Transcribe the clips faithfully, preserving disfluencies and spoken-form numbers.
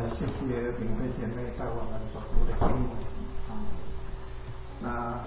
谢谢领会姐妹在我们所读的经文啊。那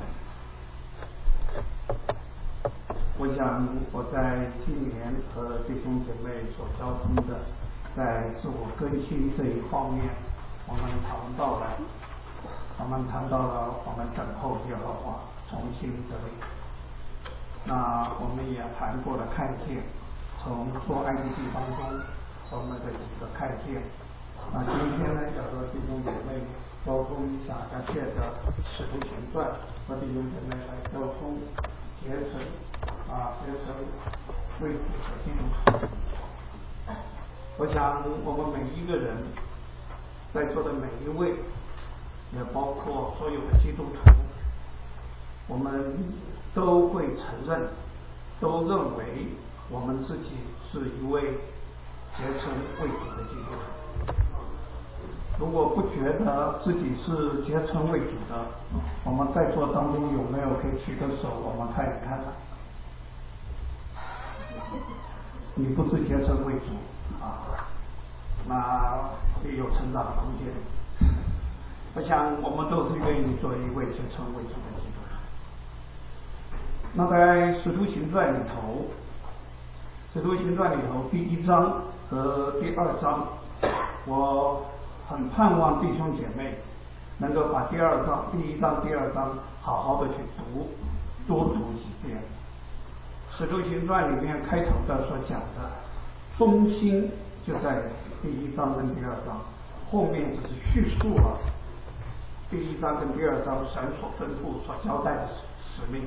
我想我在今年和弟兄姐妹所交通的，在自我更新这一方面，我们谈到了，我们谈到了我们等候耶和华重新得力。那我们也谈过了看见，从出埃及记当中我们的几个看见。那今天呢，要和弟兄姐妹沟通一下，要借着使徒行传和弟兄姐妹来沟通结成啊结成为主的基督徒。我想我们每一个人在座的每一位，也包括所有的基督徒，我们都会承认，都认为我们自己是一位结成为主的基督徒。如果不觉得自己是结成为主的，我们在座当中有没有可以举个手，我们看一看呢？你不是结成为主啊，那也有成长的空间。我想我们都是愿意做一位结成为主的基督徒。那在使徒行传里头，使徒行传里头第一章和第二章，我很盼望弟兄姐妹能够把第二章、第一章、第二章好好的去读，多读几遍。使徒行传里面开头的所讲的中心就在第一章跟第二章，后面只是叙述了第一章跟第二章神所吩咐、所交代的使命。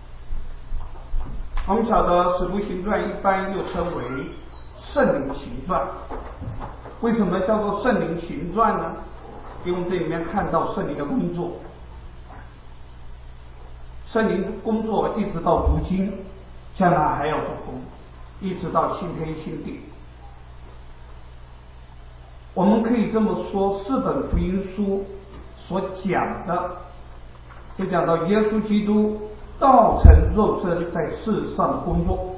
我们晓得使徒行传一般又称为圣灵行传。为什么叫做圣灵行传呢？因为这里面看到圣灵的工作，圣灵工作一直到如今，将来还要做工，一直到新天新地。我们可以这么说，四本福音书所讲的，就讲到耶稣基督道成肉身在世上的工作。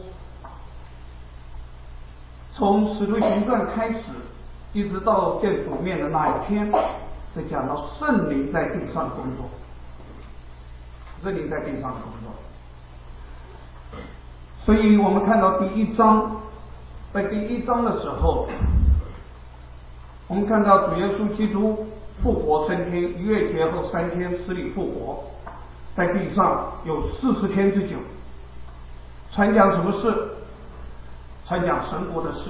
从使徒行传开始，一直到见主面的那一天，就讲到圣灵在地上工作，圣灵在地上工作。所以我们看到第一章，在第一章的时候，我们看到主耶稣基督复活升天，逾越节后三天死里复活，在地上有四十天之久，传讲什么事？传讲神国的事。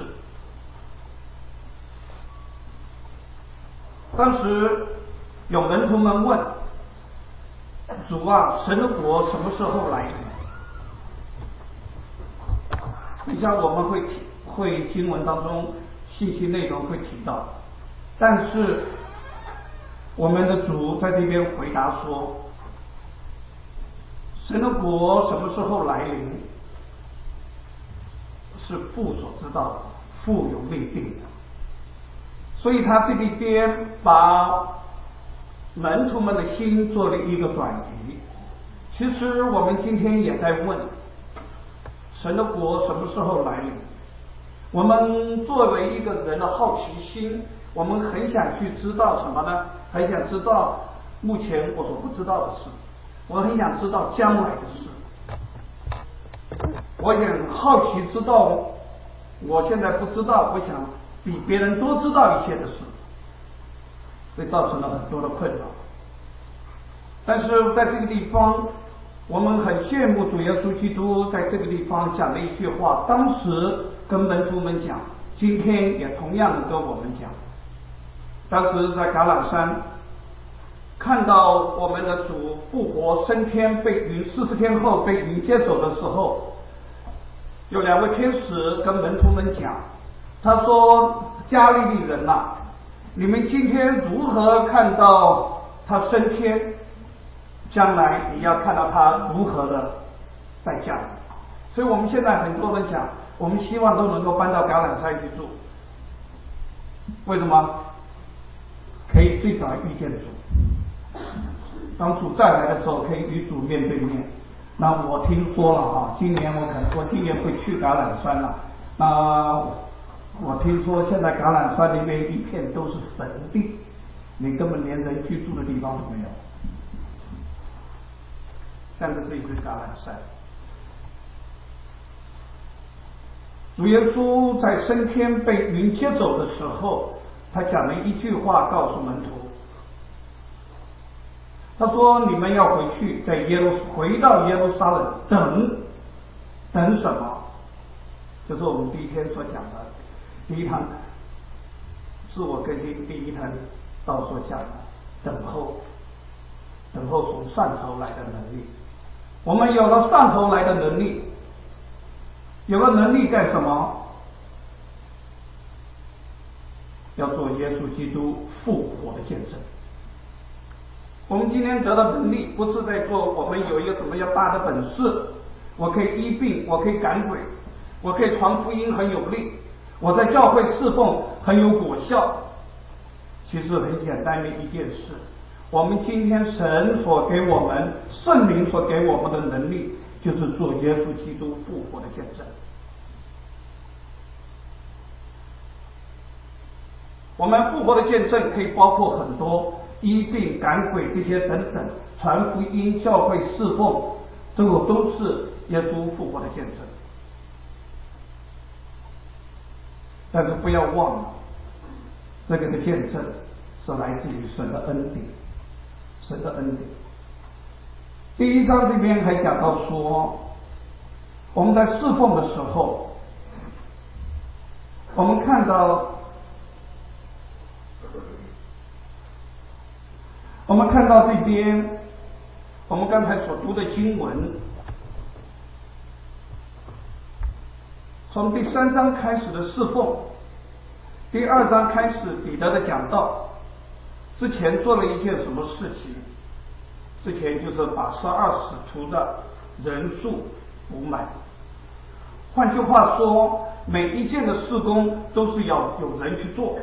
当时有门徒们问主啊，神的国什么时候来临？你像我们会提会经文当中信息内容会提到，但是我们的主在这边回答说，神的国什么时候来临，是父所知道的，父有命定的。所以他这里边把门徒们的心做了一个转移。其实我们今天也在问，神的国什么时候来临？我们作为一个人的好奇心，我们很想去知道什么呢？很想知道目前我所不知道的事，我很想知道将来的事，我也好奇知道我现在不知道，我想比别人多知道一些的事，所以造成了很多的困扰。但是在这个地方，我们很羡慕主耶稣基督在这个地方讲了一句话，当时跟门徒们讲，今天也同样的跟我们讲。当时在橄榄山看到我们的主复活升天，被云四十天后被云接走的时候，有两位天使跟门徒们讲，他说，加利利人啊，你们今天如何看到他升天，将来你要看到他如何的再降。所以我们现在很多人讲，我们希望都能够搬到橄榄山去住。为什么？可以最早遇见主，当主再来的时候可以与主面对面。那我听说了哈，今年我可能我今年会去橄榄山了。那我听说现在橄榄山里面一片都是坟地，你根本连人居住的地方都没有。但这是一只橄榄山。主耶稣在升天被云接走的时候，他讲了一句话告诉门徒，他说：“你们要回去，在耶路回到耶路撒冷，等等什么？”这是我们第一天所讲的第一堂自我更新第一堂道所讲的等候，等候从上头来的能力。我们有了上头来的能力，有了能力干什么？要做耶稣基督复活的见证。我们今天得到能力，不是在做我们有一个什么样大的本事，我可以医病，我可以赶鬼，我可以传福音很有力，我在教会侍奉很有果效。其实很简单的一件事，我们今天神所给我们，圣灵所给我们的能力，就是做耶稣基督复活的见证。我们复活的见证可以包括很多，医病赶鬼这些等等，传福音、教会侍奉，这个都是耶稣复活的见证。但是不要忘了，这个的见证是来自于神的恩典，神的恩典。第一章这边还讲到说，我们在侍奉的时候，我们看到我们看到这边，我们刚才所读的经文，从第三章开始的侍奉，第二章开始彼得的讲道，之前做了一件什么事情？之前就是把十二使徒的人数补满。换句话说，每一件的事工都是要有人去做。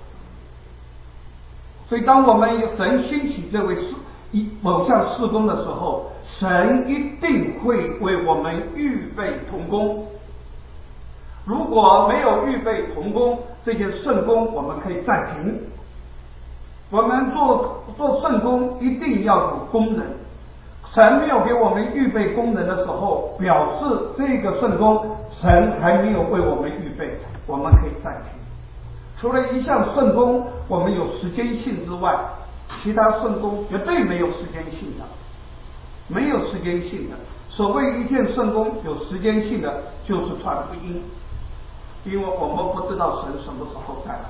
所以当我们神兴起这位事一某项事工的时候，神一定会为我们预备同工。如果没有预备同工，这件圣工我们可以暂停。我们做做圣工一定要有工人，神没有给我们预备工人的时候，表示这个圣工神还没有为我们预备，我们可以暂停。除了一项圣工我们有时间性之外，其他圣工绝对没有时间性的，没有时间性的。所谓一件圣工有时间性的，就是传福音，因为我们不知道神什么时候再来。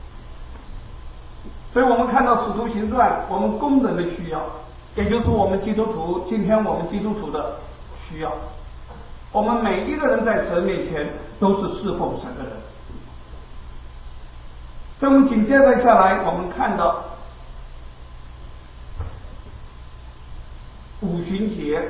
所以我们看到使徒行传，我们工人的需要，也就是我们基督徒，今天我们基督徒的需要。我们每一个人在神面前都是侍奉神的人。所以我们紧接着下来，我们看到五旬节。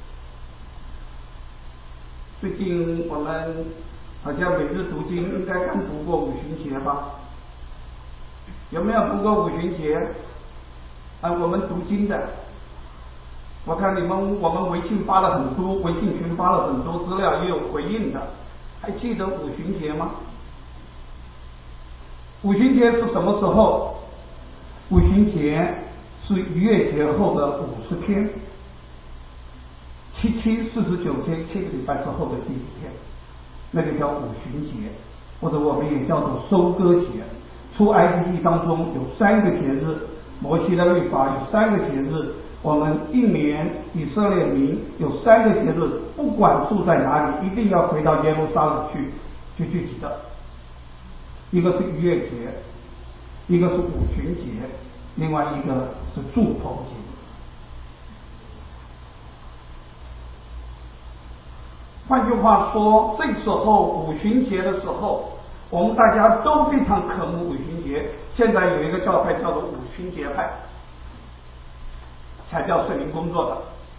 最近我们好像每日读经应该刚读过五旬节吧？有没有读过五旬节？啊，我们读经的，我看你们我们微信发了很多，微信群发了很多资料，也有回应的。还记得五旬节吗？五旬节是什么时候？五旬节是逾越节后的五十天，七七四十九天，七个礼拜之后的第一天，那个叫五旬节，或者我们也叫做收割节。出埃及记当中有三个节日，摩西的律法有三个节日，我们一年以色列民有三个节日，不管住在哪里，一定要回到耶路撒冷去去聚集的。一个是逾越节，一个是五旬节，另外一个是祝棚节。换句话说，这时候五旬节的时候，我们大家都非常渴慕五旬节。现在有一个教派叫做五旬节派，才叫圣灵工作的。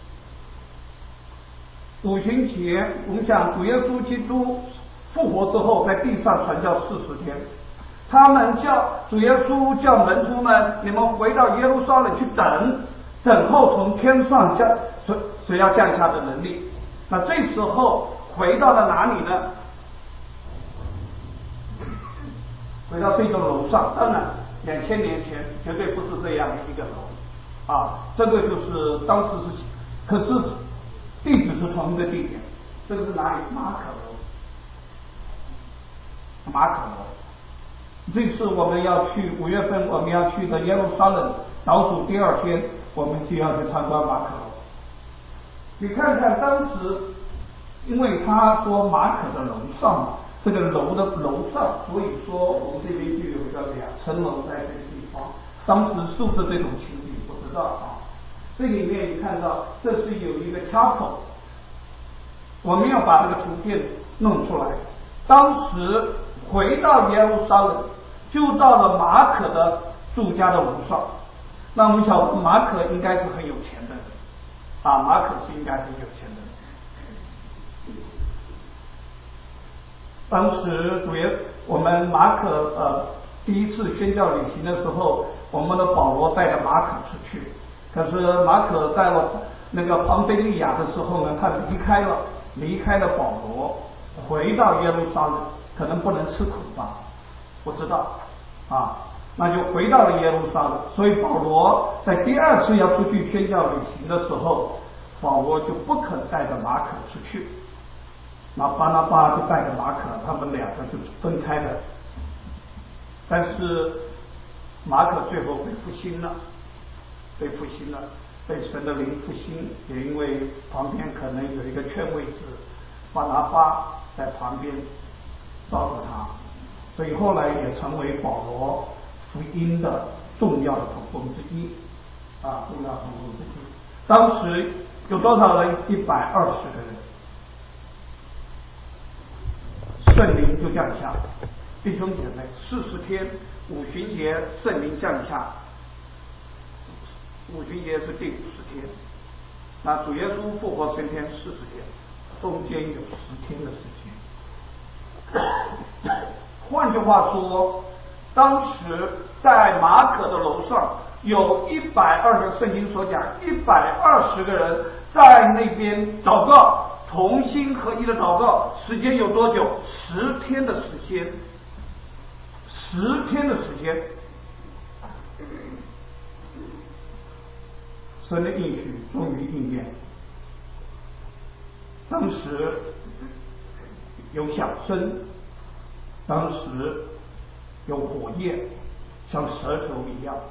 五旬节，我们讲主耶稣基督复活之后，在地上传教四十天，他们叫主耶稣叫门徒们，你们回到耶路撒冷去等，等候从天上降谁谁要降下的能力。那这时候回到了哪里呢？ 回到这个楼上，当然两千年前绝对不是这样的一个楼啊，这个就是当时是，可是地址是同一个地点，这个是哪里？马可楼，马可楼。这次我们要去五月份我们要去的耶路撒冷，倒数第二天，我们就要去参观马可楼。你看看当时，因为他说马可的楼上，这个楼的楼上，所以说我们这边就有一个两层楼在这个地方。当时是不是这种情景不知道啊？这里面你看到这是有一个chapel，我们要把这个图片弄出来。当时回到耶路撒冷，就到了马可的住家的楼上。那我们晓得马可应该是很有钱的人啊，马可是应该很有钱的人。当时主耶我们马可呃第一次宣教旅行的时候，我们的保罗带着马可出去，可是马可在了那个庞菲利亚的时候呢，他离开了离开了保罗，回到耶路撒冷，可能不能吃苦吧，不知道啊，那就回到了耶路撒冷。所以保罗在第二次要出去宣教旅行的时候，保罗就不肯带着马可出去，那巴拿巴就带着马可，他们两个就分开了。但是马可最后被复兴了，被复兴了，被神的灵复兴，也因为旁边可能有一个劝慰子巴拿巴在旁边照顾他，所以后来也成为保罗福音的重要的同工之一啊，重要同工之一。当时有多少人？一百二十个人，圣灵就降下。弟兄姐妹，四十天五旬节圣灵降下，五旬节是第五十天，那主耶稣复活升天四十天，中间有十天的时间。换句话说，当时在马可的楼上有一百二十，圣经所讲一百二十个人在那边祷告，同心合一的祷告，时间有多久？十天的时间。十天的时间，神的应许终于应验。当时有响声，当时有火焰，像舌头一样。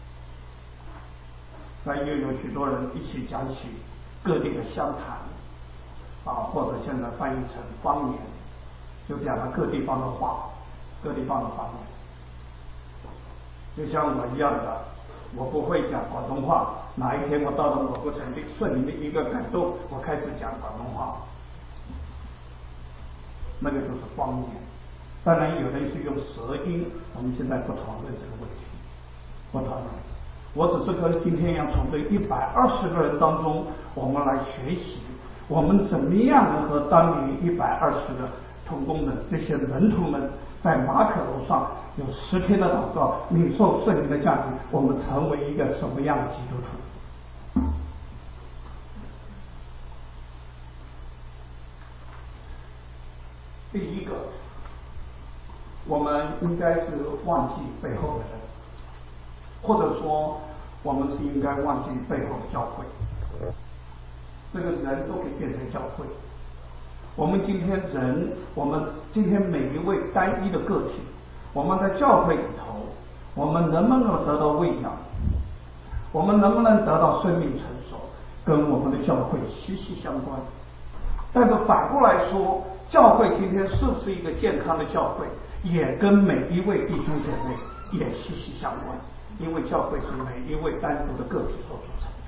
那又有许多人一起讲起各地的乡谈啊，或者现在翻译成方言，就讲了各地方的话，各地方的方言。就像我一样的，我不会讲广东话，哪一天我到了某个城市，顺灵的一个感动，我开始讲广东话，那个就是方言。当然有人是用舌音，我们现在不讨论这个问题，不讨论。我只是跟今天要从这一百二十个人当中，我们来学习，我们怎么样能和当年一百二十个同工们这些门徒们在马可楼上有十天的祷告，领受圣灵的降临，我们成为一个什么样的基督徒？第一个，我们应该是忘记背后的人，或者说我们是应该忘记背后的教会。这个人都可以变成教会。我们今天人，我们今天每一位单一的个体，我们在教会里头，我们能不能得到喂养？我们能不能得到生命成熟？跟我们的教会息息相关。但是反过来说，教会今天是不是一个健康的教会，也跟每一位弟兄姐妹也息息相关，因为教会是每一位单独的个体所组成的。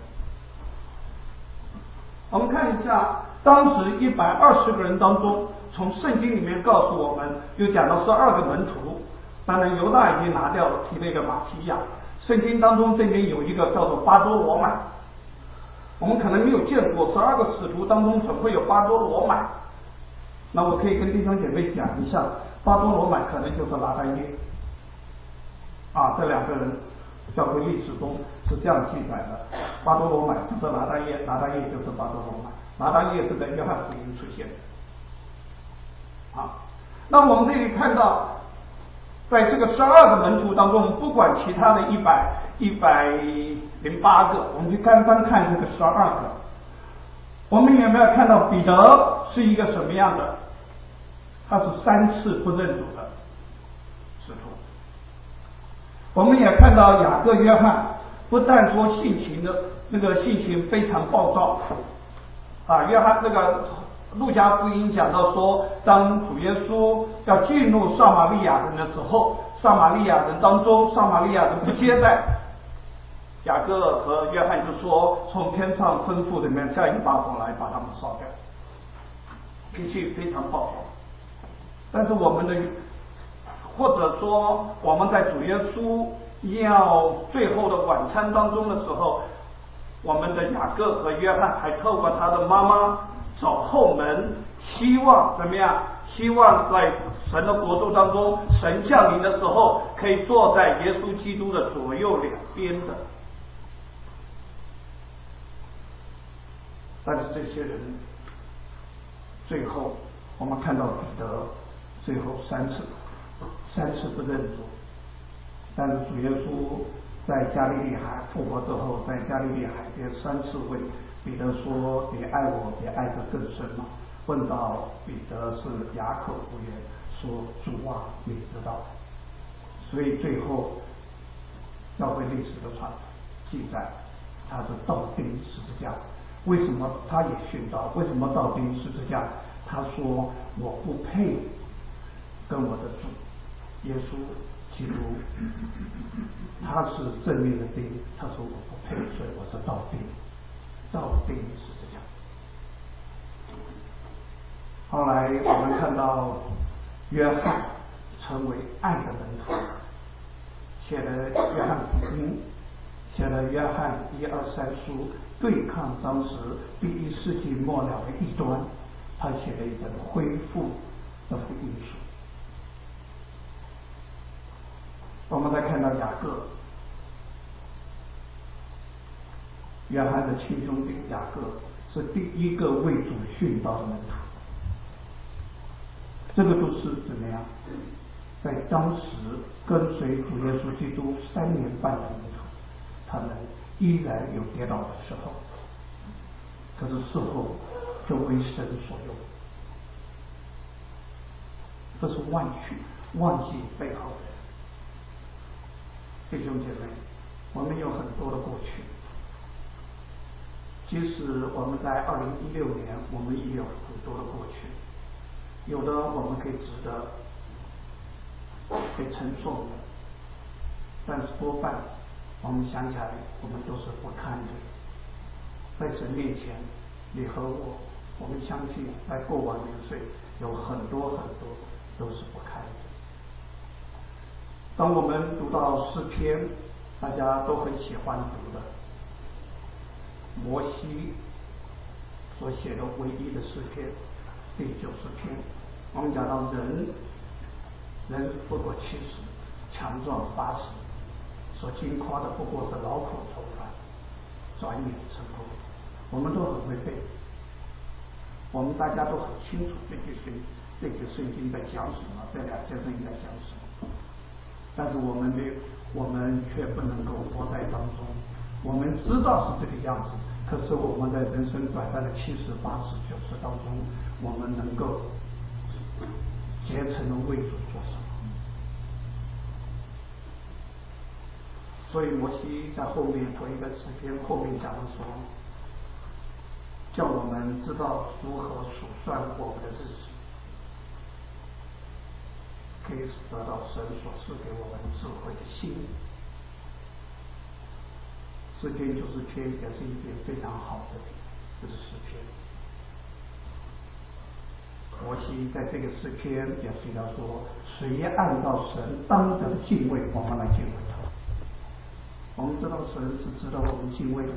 我们看一下，当时一百二十个人当中，从圣经里面告诉我们，有讲到十二个门徒，当然犹大已经拿掉了，提了一个马提亚。圣经当中这边有一个叫做巴多罗买，我们可能没有见过，十二个使徒当中怎会有巴多罗买？那我可以跟弟兄姐妹讲一下，巴多罗买可能就是拿单耶啊，这两个人教会历史中是这样记载的，巴多罗买就是拿单耶，拿单耶就是巴多罗买，拿单耶是在约翰福音出现的。啊，那我们这里看到在这个十二个门徒当中，不管其他的一百一百零八个，我们就单单看这个十二个，我们有没有看到彼得是一个什么样的？他是三次不认主的使徒。我们也看到雅各、约翰，不但说性情的那个性情非常暴躁，啊，约翰这个路加福音讲到说，当主耶稣要进入撒玛利亚人的时候，撒玛利亚人当中，撒玛利亚人不接待，雅各和约翰就说，从天上吩咐里面下一把火来把他们烧掉，脾气非常暴躁。但是我们的，或者说我们在主耶稣要最后的晚餐当中的时候，我们的雅各和约翰还透过他的妈妈走后门，希望怎么样？希望在神的国度当中，神降临的时候，可以坐在耶稣基督的左右两边的。但是这些人，最后我们看到彼得最后三次三次不认主，但是主耶稣在加利利海复活之后，在加利利海边三次问彼得说：“你爱我，比爱这更深吗？”问到彼得是哑口无言，说：“主啊，你知道。”所以最后教会历史的传记载，他是倒钉十字架。为什么他也殉道？为什么倒钉十字架？他说：“我不配跟我的主耶稣基督，他是正面的钉，他说我不配，所以我是倒钉，倒钉十字架。”后来我们看到约翰成为爱的门徒，写了约翰福音，写了约翰一二三书，对抗当时第一世纪末了的异端，他写了一本恢复的福音书。我们再看到雅各，约翰的亲兄弟雅各是第一个为主殉道的门徒。这个都是怎么样？在当时跟随主耶稣基督三年半的门徒，他们依然有跌倒的时候，可是事后就为神所用。这是忘记忘记背后的人。弟兄姐妹，我们有很多的过去，即使我们在二零一六年，我们也有很多的过去，有的我们可以值得被称颂的，但是多半我们想起来，我们都是不堪的。在神面前，你和我，我们相信在过往年岁有很多很多都是不堪的。当我们读到诗篇，大家都很喜欢读的摩西所写的唯一的诗篇第九十篇，我们讲到人人不过七十，强壮八十，所经夸的不过是劳苦愁烦，转眼成功。我们都很会背，我们大家都很清楚这句圣这句圣经在讲什么，这两件圣经在讲什么。但是我们没有，我们却不能够活在当中。我们知道是这个样子，可是我们在人生短暂的七十、八十、九十当中，我们能够竭诚的为主做什么？所以摩西在后面同一个诗篇后面讲的说，叫我们知道如何数算我们的日子，可以得到神所赐给我们智慧的心。诗篇九十篇也是一篇非常好的这个诗篇。摩西在这个诗篇也提到说，谁按照神当得的敬畏，我们来敬畏他。我们知道神是值得我们敬畏的。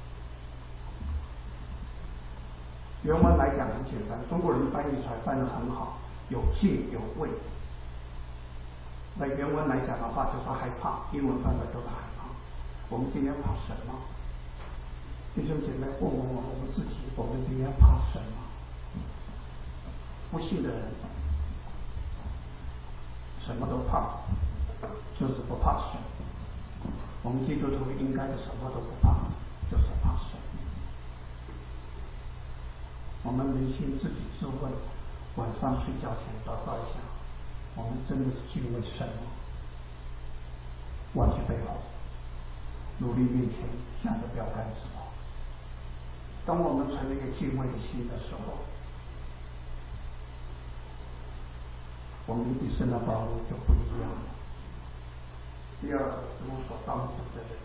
原文来讲很简单，中国人翻译出来翻得很好，有敬有畏。那原文来讲的话，就说害怕，英文翻的都是害怕。我们今天怕神吗？弟兄姐妹，问问我们自己，我们今天怕神吗？不信的人什么都怕， 就是不怕水。我们基督徒应该是什么都不怕，就是怕水。我们扪心自己自问，晚上睡觉前祷告一下，我们真的是敬畏神吗？忘记背后，努力面前向着标杆直跑。当我们存了一个敬畏的心的时候，我们一生的道路就不一样了。第二个，无所当负的人。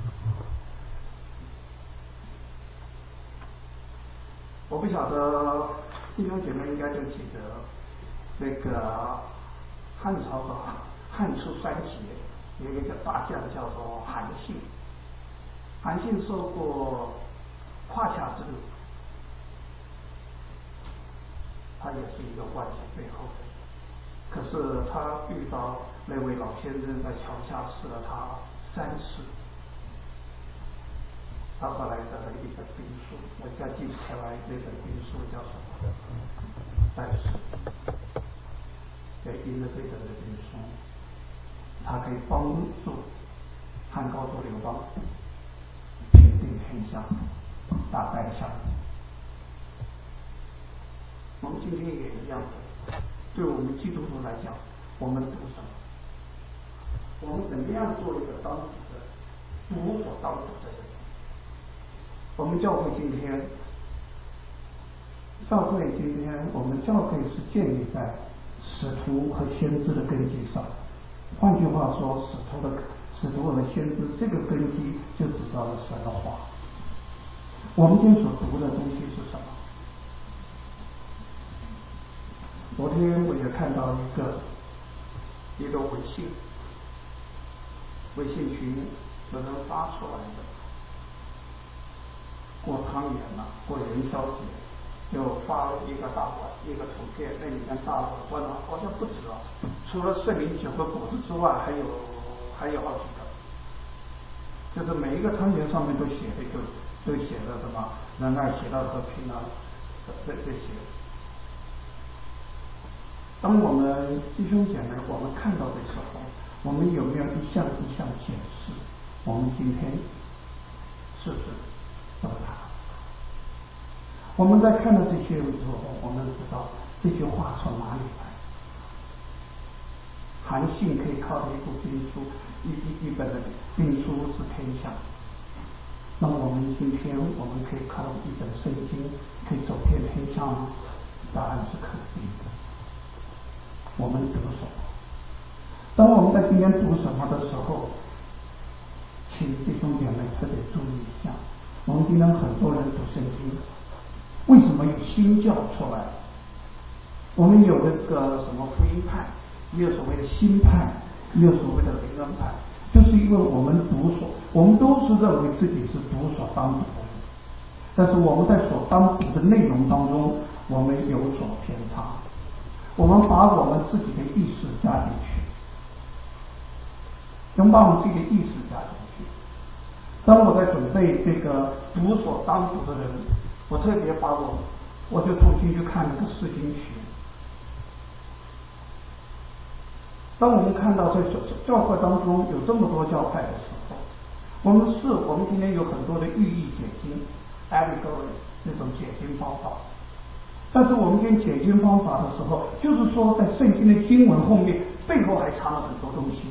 我不晓得弟兄姐妹应该就记得那个汉朝的汉初三杰有一个大将叫做韩信。韩信受过胯下之辱，他也是一个万劫背后的人。可是他遇到那位老先生在桥下刺了他三次，他后来得了一本兵书，我现在记不起来那本兵书叫什么，但是也因为这本兵书，他可以帮助汉高祖刘邦平定天下，打败项羽。我们今天也一样的，对我们基督徒来讲，我们读什么？我们怎么样做一个当主的读所当主的人？我们教会今天，教会今天，我们教会是建立在使徒和先知的根基上。换句话说，使徒的使徒和先知这个根基就指到了神的话。我们今天所读的东西是什么？昨天我也看到一个一个微信微信群有人发出来的，过汤圆了，过元宵节，又发了一个大碗一个图片，那里面大碗装了好像不止啊，除了圣灵酒和果子之外，还有还有好几个，就是每一个汤圆上面都写的就都写了什么仁爱、喜乐、和平啊，这这些。当我们弟兄姐妹我们看到的时候，我们有没有一项一项检视？我们今天是不是都他？我们在看到这些以后，我们知道这句话从哪里来。韩信可以靠着一部兵书，一一一本的兵书治天下。那么我们今天我们可以靠一本圣经，可以走遍天下吗？答案是肯定的。我们读什么？当我们在今天读什么的时候，请弟兄姐妹特别注意一下。我们今天很多人读圣经，为什么有新教出来？我们有那个什么福音派，也有所谓的新派，也有所谓的灵恩派，就是因为我们读所，我们都是认为自己是读所当读的人，但是我们在所当读的内容当中，我们有所偏差。我们把我们自己的意识加进去，能把我们自己的意识加进去。当我在准备这个读所当读的人，我特别把我，我就重新去看这个释经学。当我们看到在教会当中有这么多教派的时候，我们是我们今天有很多的寓意解经 allegory 那种解经方法。但是我们跟解经方法的时候，就是说在圣经的经文后面背后还藏了很多东西。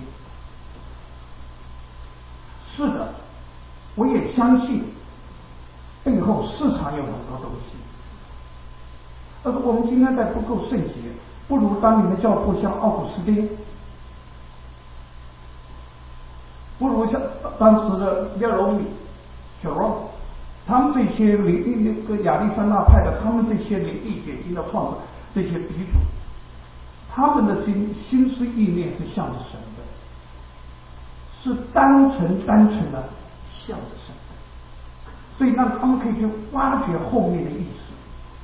是的，我也相信背后市场有很多东西。但是我们今天在不够圣洁，不如当年的教父像奥古斯丁，不如像当时的耶罗米、小罗。他们这些灵那个亚历山大派的，他们这些灵异解经的创始这些鼻祖，他们的心心思意念是向着神的，是单纯单纯的向着神的，所以让他们可以去挖掘后面的意思。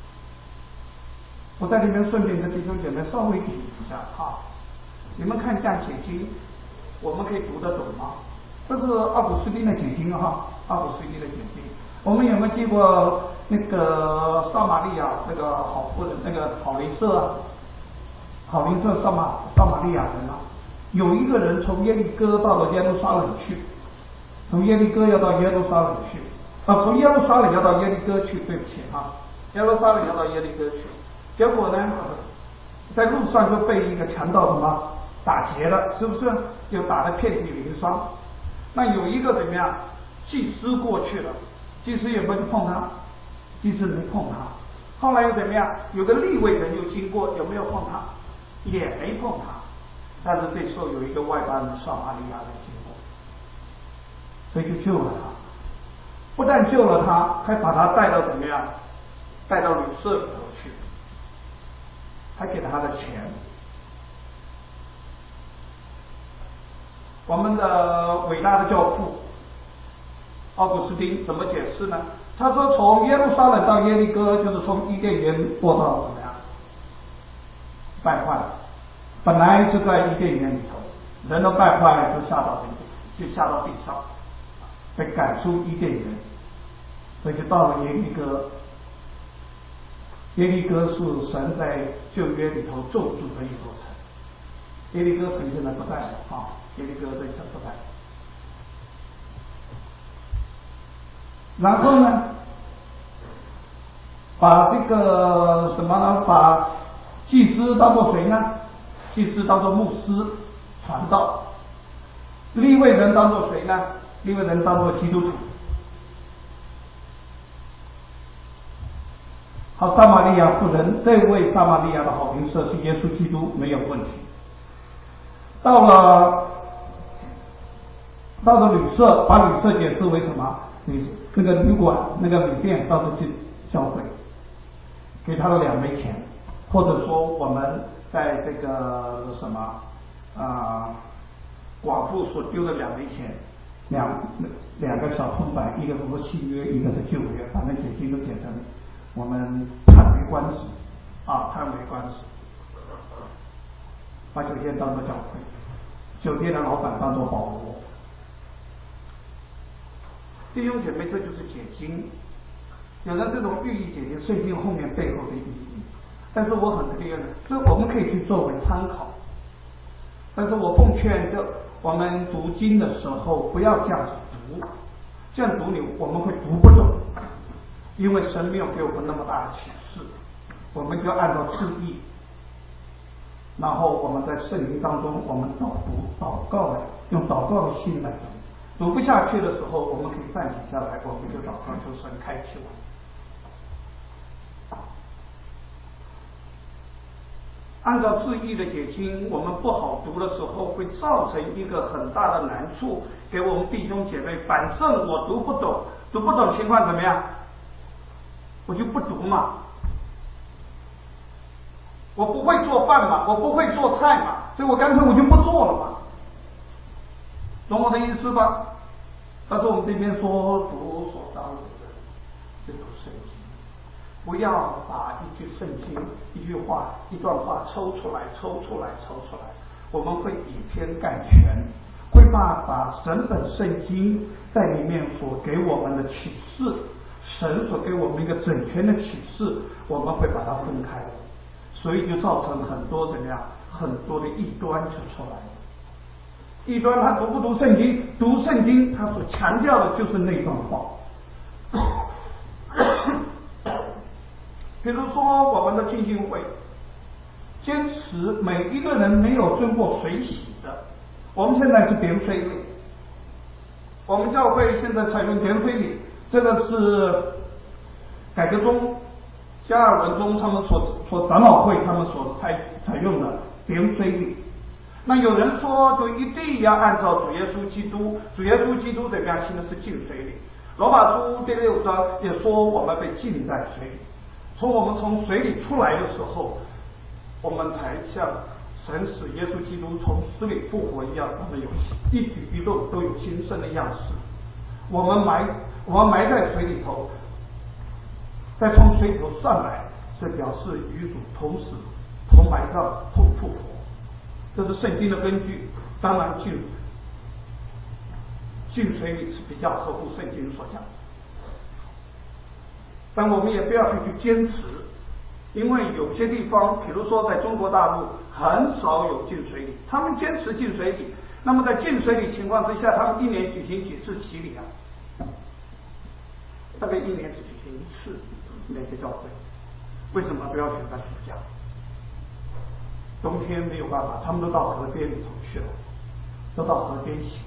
我在里面顺便跟弟兄姐妹稍微提一下啊，你们看这样解经，我们可以读得懂吗？这是奥古斯丁的解经哈，奥古斯丁的解经。我们有没有见过那个撒玛利亚那个好夫人那个好邻舍啊？好邻舍撒玛撒玛利亚人啊， 有一个人从耶利哥到了耶路撒冷去，从耶利哥要到耶路撒冷去，啊，从耶路撒冷要到耶利哥去，对不起啊，耶路撒冷要到耶利哥去，结果呢，在路上就被一个强盗什么打劫了，是不是？就打得遍体鳞伤。那有一个怎么样？祭司过去了，祭司也没碰他，祭司没碰他。后来又怎么样？有个利未人又经过，有没有碰他？也没碰他。但是这时候有一个外邦人撒玛利亚人经过，所以就救了他。不但救了他，还把他带到怎么样？带到旅社里头去，还给他的钱。我们的伟大的教父奥古斯丁怎么解释呢？他说，从耶路撒冷到耶利哥，就是从伊甸园过到怎么样？败坏。本来是在伊甸园里头，人都败坏，就下到地，就下到地上，被赶出伊甸园，所以就到了耶利哥。耶利哥是神在旧约里头咒诅的一座城。耶利哥城现在不在了啊，耶利哥这城不在。然后呢，把这个什么呢？把祭司当作谁呢？祭司当作牧师传道。利未人当作谁呢？利未人当作基督徒。好，撒玛利亚妇人，这位撒玛利亚的好邻舍是耶稣基督，没有问题。到了到了旅社，把旅社解释为什么？旅那个旅馆那个旅店到处去消费，给他了两枚钱，或者说我们在这个什么啊、呃、寡妇所丢的两枚钱，两两个小铜板，一个是新约，一个是旧约，反正解经都解成我们叹为观止啊，叹为观止。把酒店当作教会，酒店的老板当作保罗。弟兄姐妹，这就是解经。有了这种寓意解经，圣经后面背后的意义。但是我很推荐，这我们可以去作为参考。但是我奉劝，就我们读经的时候不要这样子读，这样读你我们会读不懂，因为神没有给我们那么大的启示，我们就按照字义。然后我们在圣经当中，我们导读、祷告来，用祷告的心来读。读不下去的时候，我们可以暂停下来，我们就祷告，求神开启我们。按照字义的解经，我们不好读的时候，会造成一个很大的难处，给我们弟兄姐妹。反正我读不懂，读不懂情况怎么样？我就不读嘛。我不会做饭嘛，我不会做菜嘛，所以我干脆我就不做了嘛，懂我的意思吧？但是我们这边说读所当读的，就读圣经，不要把一句圣经、一句话、一段话抽出来、抽出来、抽出来，我们会以偏概全，会把把整本圣经在里面所给我们的启示，神所给我们一个整全的启示，我们会把它分开。所以就造成很多怎么样，很多的异端就出来了。异端他读不读圣经？读圣经，他所强调的就是那段话。比如说我们的浸信会，坚持每一个人没有经过水洗的，我们现在是点水礼。我们教会现在采用点水礼，这个是改革中。加尔文中他们所所长老会他们所采采用的点水礼，那有人说就一定要按照主耶稣基督，主耶稣基督怎么样行的是浸水礼。罗马书第六章也说我们被浸在水里，从我们从水里出来的时候，我们才像神使耶稣基督从死里复活一样，我们有一举一动都有新生的样式。我们埋我们埋在水里头。再从水里头上来，是表示与主同死、同埋葬、同复活，这是圣经的根据。当然浸浸水礼是比较合乎圣经所讲，但我们也不要去坚持，因为有些地方，比如说在中国大陆， 很少有进水礼。他们坚持进水礼，那么在进水礼情况之下，他们一年举行几次洗礼啊？大概一年只举行一次，每个教会。为什么不要选在暑假？冬天没有办法，他们都到河边里头去了，都到河边洗。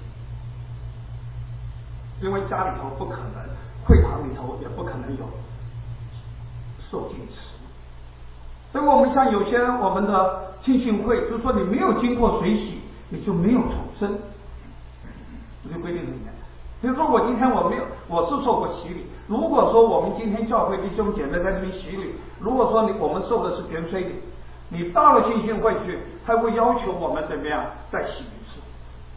因为家里头不可能，会堂里头也不可能有受浸池。所以我们像有些我们的浸信会，就是说你没有经过水洗，你就没有重生，这个规定很严。比如说我今天我没有，我是受过洗礼。如果说我们今天教会弟兄姐妹在这边洗礼，如果说你我们受的是原水礼，你到了浸信会去，他会要求我们怎么样再洗一次。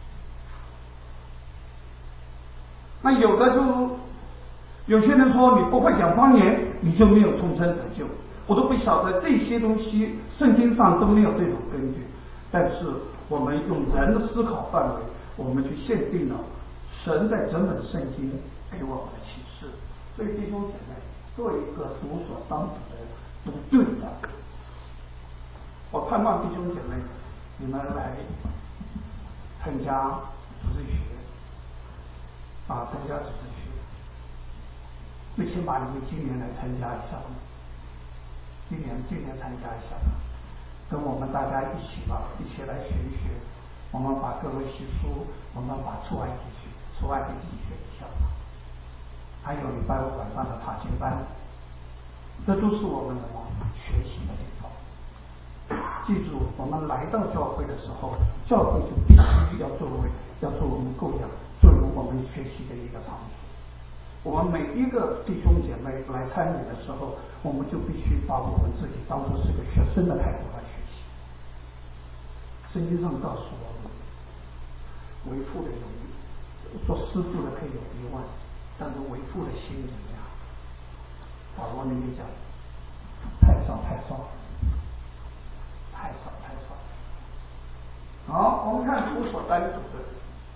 那有的就有些人说你不会讲方言，你就没有重生得救。我都不晓得这些东西，圣经上都没有这种根据。但是我们用人的思考范围，我们去限定了神在整本圣经给我们的启示。所以弟兄姐妹，做一个读所当读的人，读对的。我盼望弟兄姐妹，你们来参加主日学。啊，参加主日学，最起码你们今年来参加一下吧。今年今年参加一下吧，跟我们大家一起吧，一起来学一学。我们把各位习书，我们把出埃及学、出埃及记学一下吧。还有礼拜五晚上的查经班，这都是我们什么学习的地方。记住，我们来到教会的时候，教会就必须要作为要做我们供养。作为我们学习的一个场所，我们每一个弟兄姐妹来参与的时候，我们就必须把我们自己当作是个学生的态度来学习。圣经上告诉我们，为父的有一，做师傅的可以有一万，但是为父的心怎么样？保罗那里讲，太少太少，太少太少。好，我们看主所单主的。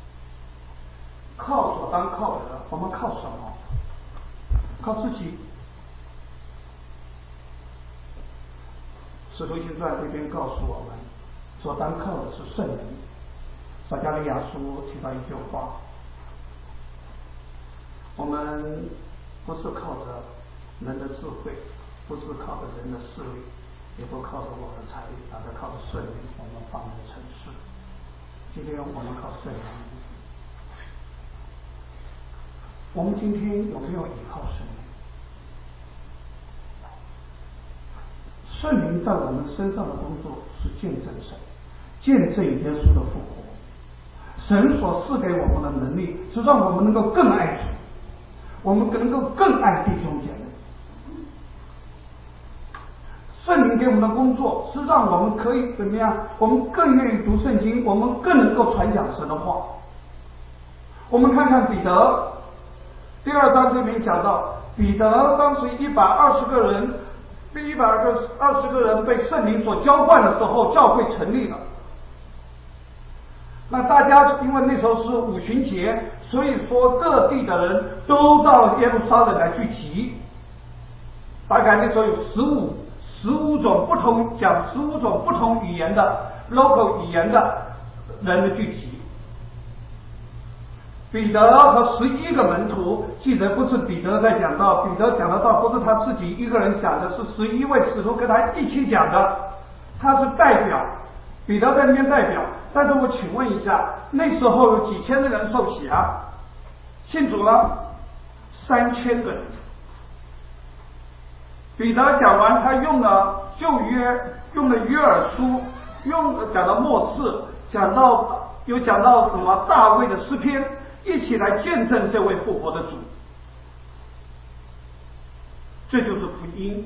靠所当靠的，我们靠什么？靠自己。使徒行传这边告诉我们，所当靠的是圣灵。撒迦利亚书提到一句话：我们不是靠着人的智慧，不是靠着人的势力，也不靠着我们的财力，而是靠着圣灵，我们方能成事。今天我们靠圣灵。我们今天有没有依靠圣灵？圣灵在我们身上的工作是见证神，见证耶稣的复活。神所赐给我们的能力是让我们能够更爱主，我们能够更爱弟兄姐妹。圣灵给我们的工作是让我们可以怎么样？我们更愿意读圣经，我们更能够传讲神的话。我们看看彼得。第二章这边讲到，彼得当时一百二十个人，被一百二十个人被圣灵所浇灌的时候，教会成立了。那大家因为那时候是五旬节，所以说各地的人都到耶路撒冷来聚集。大概那时候有十五十五种不同讲十五种不同语言的 local 语言的人的聚集。彼得和十一个门徒，记得不是彼得在讲道，彼得讲的道不是他自己一个人讲的，是十一位使徒跟他一起讲的，他是代表，彼得在那边代表。但是我请问一下，那时候有几千个人受洗啊，信主了三千个人。彼得讲完，他用了旧约，用了约珥书，用讲到末世，讲到有讲到什么大卫的诗篇，一起来见证这位复活的主。这就是福音。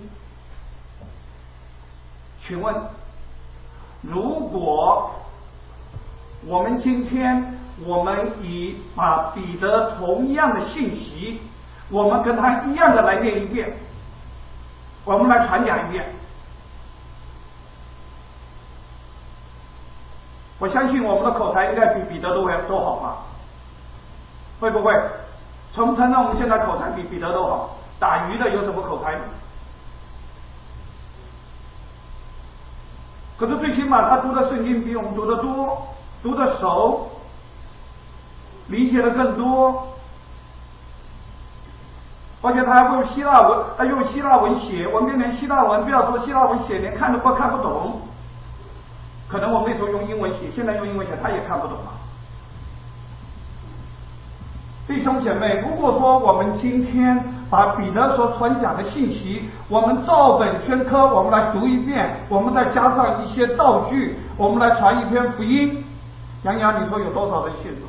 请问，如果我们今天我们以把彼得同样的信息，我们跟他一样的来念一遍，我们来传讲一遍，我相信我们的口才应该比彼得都会都好吧？会不会？从承认我们现在口才比彼得都好，打鱼的有什么口才？ 可是最起码他读的圣经比我们读得多，读得熟，理解的更多，而且他还会用希腊文，他用希腊文写，我们连希腊文不要说希腊文写，连看都不看不懂。可能我们那时候用英文写，现在用英文写他也看不懂啊。弟兄姐妹，如果说我们今天把彼得所传讲的信息，我们照本宣科，我们来读一遍，我们再加上一些道具，我们来传一篇福音，杨洋，你说有多少人信主？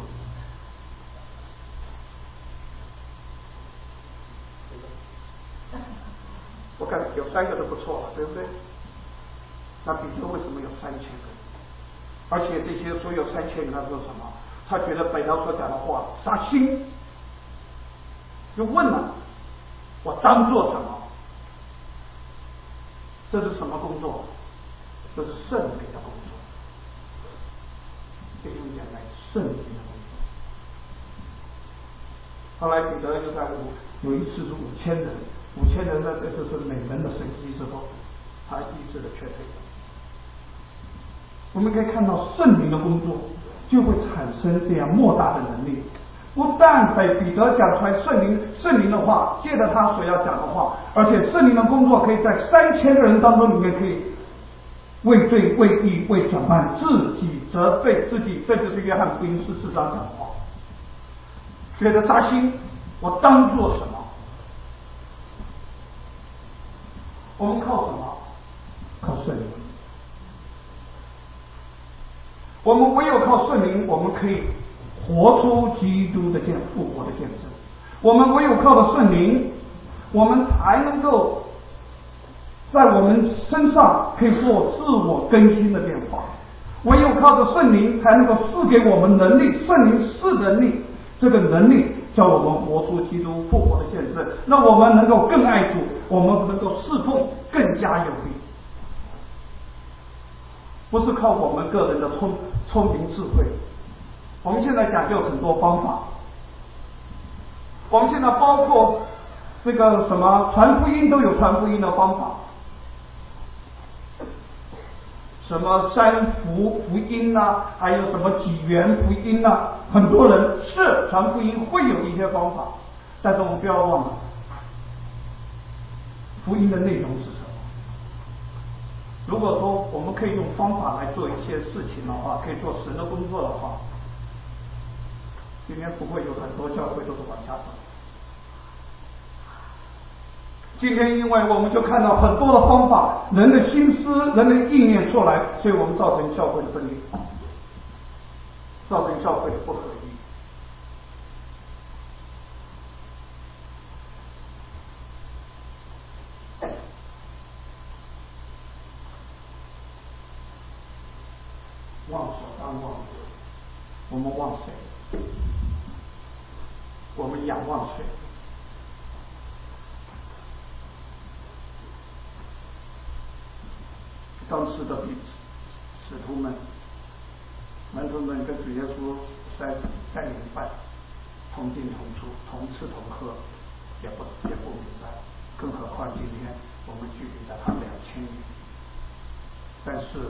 我看有三个都不错了，对不对？那彼得为什么有三千个？而且这些所有三千个他说什么？他觉得彼得所讲的话扎心，就问了：我当做什么？这是什么工作？这是圣灵的工作。弟兄姐妹，圣灵的工作。后来彼得就在五有一次是五千人，五千人呢，这就是每人的神迹之后，他医治了瘸腿。我们可以看到圣灵的工作就会产生这样莫大的能力，不但被彼得讲出来圣灵圣灵的话，借着他所要讲的话，而且圣灵的工作可以在三千个人当中里面可以为罪为义为审判自己责备自己，这就是约翰福音十四章讲的话。觉得扎心，我当做什么？我们靠什么？靠圣灵。我们唯有靠圣灵，我们可以活出基督的见复活的见证。我们唯有靠着圣灵，我们才能够在我们身上可以做自我更新的变化。唯有靠着圣灵，才能够赐给我们能力。圣灵是能力，这个能力叫我们活出基督复活的见证，让我们能够更爱主，我们能够侍奉更加有力。不是靠我们个人的聪聪明智慧，我们现在讲究很多方法，我们现在包括这个什么传福音都有传福音的方法，什么三福福音啊，还有什么几元福音啊，很多人是传福音会有一些方法，但是我们不要忘了，福音的内容是什么？如果说我们可以用方法来做一些事情的话，可以做神的工作的话，今天不会有很多教会都是往下走。今天因为我们就看到很多的方法，人的心思、人的意念出来，所以我们造成教会的分裂，造成教会的不合一。忘所当忘德，我们忘谁？我们仰望谁？当时的彼使徒们、门徒们跟主耶稣三三年半同进同出，同吃同喝，也不也不明白，更何况今天我们距离了他两千年，但是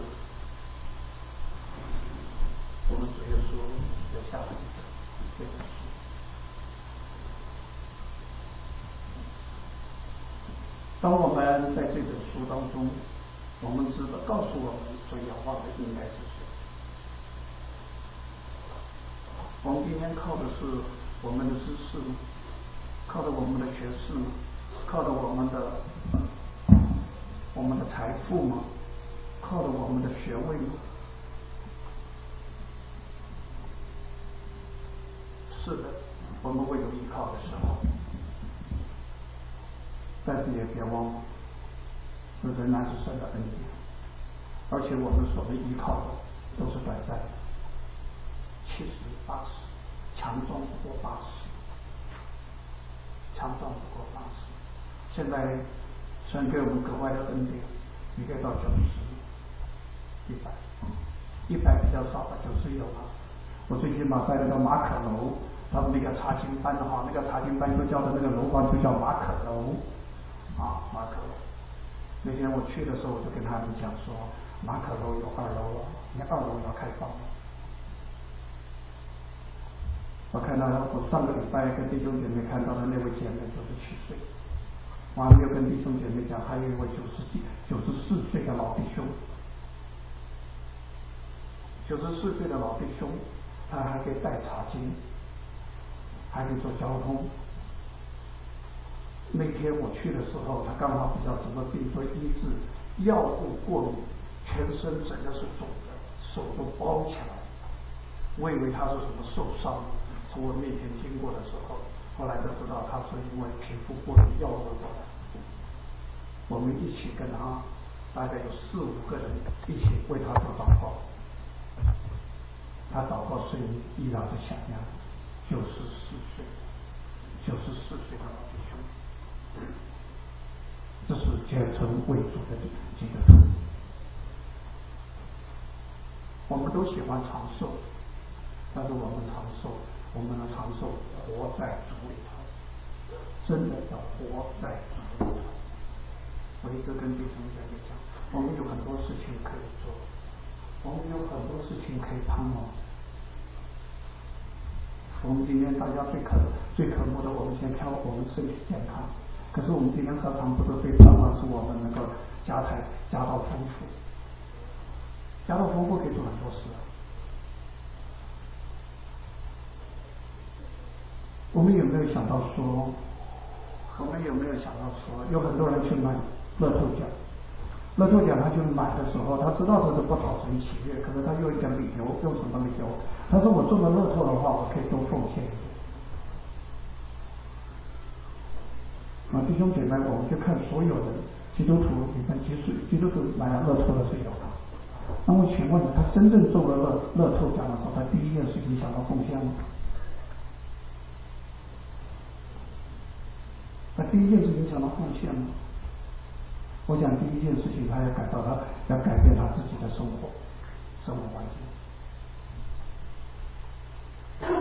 我们主耶稣留下了这本书。当我们在这本书当中，我们知道告诉我们所仰望的应该是谁。我们今天靠的是我们的知识吗？靠着我们的学识吗？靠着我们的我们的财富吗？靠着我们的学位吗？是的，我们会有依靠的时候，但是也别忘了，这仍然是神的恩典，而且我们所谓依靠的都是短暂的，七十八十，强壮不过八十，强壮不过八十。现在神给我们格外的恩典，你可以到九十、一百，一百比较少了，九十有了。我最起码在那个马可楼，他们那个查经班的话，那个查经班就叫的那个楼房就叫马可楼，啊，马可楼。那天我去的时候，我就跟他们讲说， 马可楼有二楼啊，你二楼要开放。我看到我上个礼拜跟弟兄姐妹看到的那位姐妹九十七岁，我还没有跟弟兄姐妹讲，还有一位九十几、九十四岁的老弟兄，九十四岁的老弟兄，他还可以带茶经，还可以做交通。那天我去的时候，他刚好比较什么病，做医治药物过敏，全身整个是肿的，手都包起来。我以为他是什么受伤，从我面前经过的时候，后来才知道他是因为皮肤过敏药物过来。我们一起跟他，大概有四五个人一起为他做祷告。他祷告声音依然的响亮，九十四岁，九十四岁的老弟兄，这是虔诚为主的基督徒。我们都喜欢长寿，但是我们长寿，我们的长寿活在主里头，真的要活在主里头。我一直跟弟兄姐妹讲，我们有很多事情可以做，我们有很多事情可以盼望。我们今天大家最渴最渴慕的，我们先挑我们身体健康。可是我们今天何尝不是最盼望是我们能够家财家道丰富？家道丰富可以做很多事。我们有没有想到说，我们有没有想到说，有很多人去买乐透奖，乐透奖他去买的时候，他知道这是不讨神喜悦，可是他用一个理由，用什么理由？他说我中了乐透的话，我可以多奉献一点。啊，弟兄姐妹，我们就看所有的基督徒里面，即使基督徒买了乐透的是有的。那么请问他真正中了乐乐透奖的时候，他第一件事情想到奉献吗？他第一件事情想到奉献吗？我想第一件事情他要改到他要改变他自己的生活生活环境。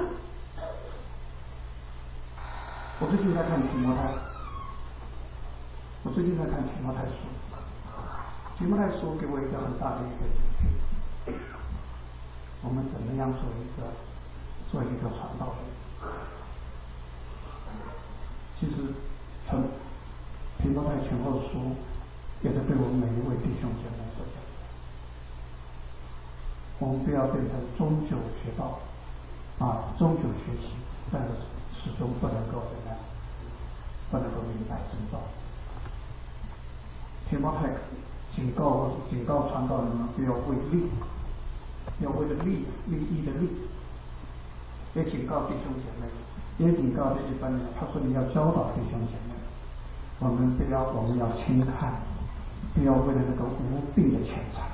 我最近在看提摩太，我最近在看提摩太书，提摩太书给我一个很大的一个警惕，我们怎么样做一个做一个传道人？其实从提摩太前后书也是对我们每一位弟兄姐妹所讲，我们不要变成终究学道啊，终究学习，但是始终不能够怎么样，不能够明白真道。提摩太警告警告传道人们不要为利，要为了利利益的利，也警告弟兄姐妹，也警告这一般人，他说你要教导弟兄姐妹，我们不要我们要轻看，不要为了那个无病的钱财。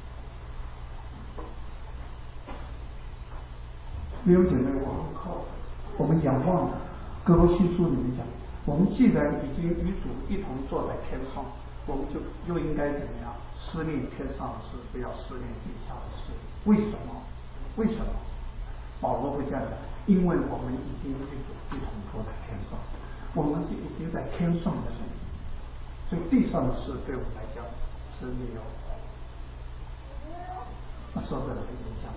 弟兄姐妹，我们靠我们仰望哥罗西书里面讲，我们既然已经与主一同坐在天上，我们就又应该怎么样？思念天上的事，不要思念地下的事。为什么？为什么？保罗会这样讲，因为我们已经与主一同坐在天上，我们是已经在天上的人，所以地上的事对我们来讲是没有受到的影响。